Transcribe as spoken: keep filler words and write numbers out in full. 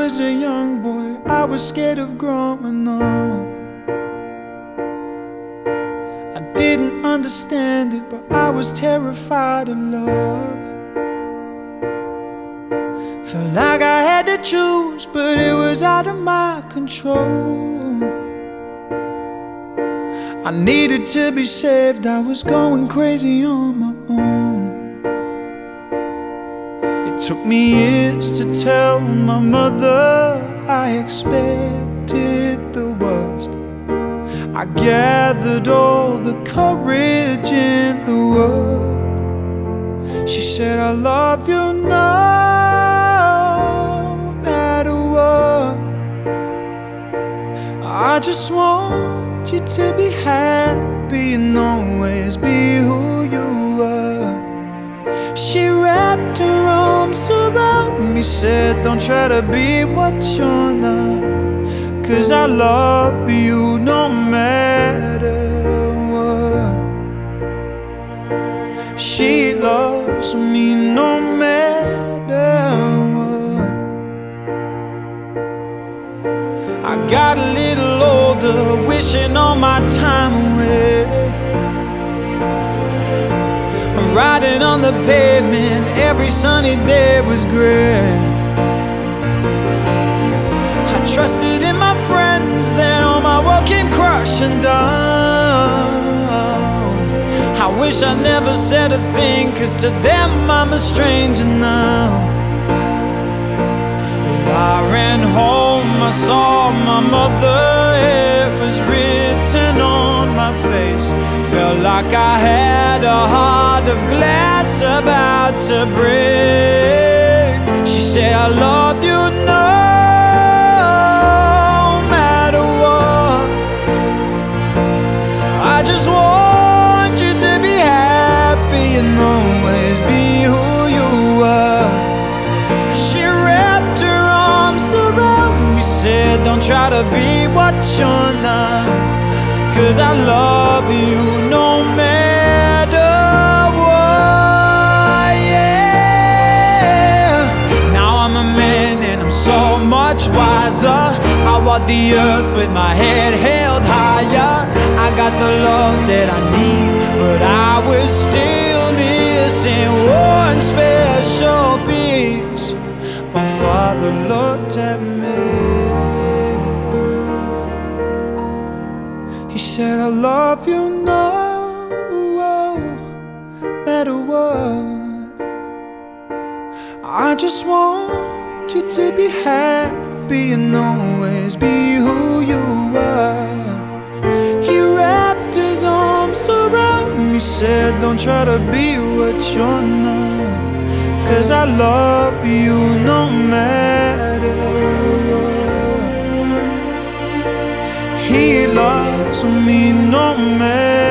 was a young boy, I was scared of growing up. I didn't understand it, but I was terrified of love. Felt like I had to choose, but it was out of my control. I needed to be saved, I was going crazy on my own. It took me years to tell my mother I expected the worst. I gathered all the courage in the world. She said, I love you no matter what. I just want you to be happy and always be who you are. She wrapped her arms around me, said, don't try to be what you're not, 'cause I love you no matter what. She loves me no matter what. I got a little older, wishing all my time away, riding on the pavement, every sunny day was gray. I trusted in my friends, then all my world came crashing down. I wish I never said a thing, 'cause to them I'm a stranger now. Well, I ran home, I saw my mother, it was written on my face. Felt like I had a heart of glass about to break. She said, I love you no matter what. I just want you to be happy and always be who you are. She wrapped her arms around me, said, don't try to be what you're not, 'cause I love you no matter what, yeah. Now I'm a man and I'm so much wiser. I walk the earth with my head held higher. I got the love that I need, but I was still missing one special piece. My father looked at me, he said, I love you no matter what. I just want you to be happy and always be who you are. He wrapped his arms around me, said, don't try to be what you're not, 'cause I love you no matter what. He loves me no matter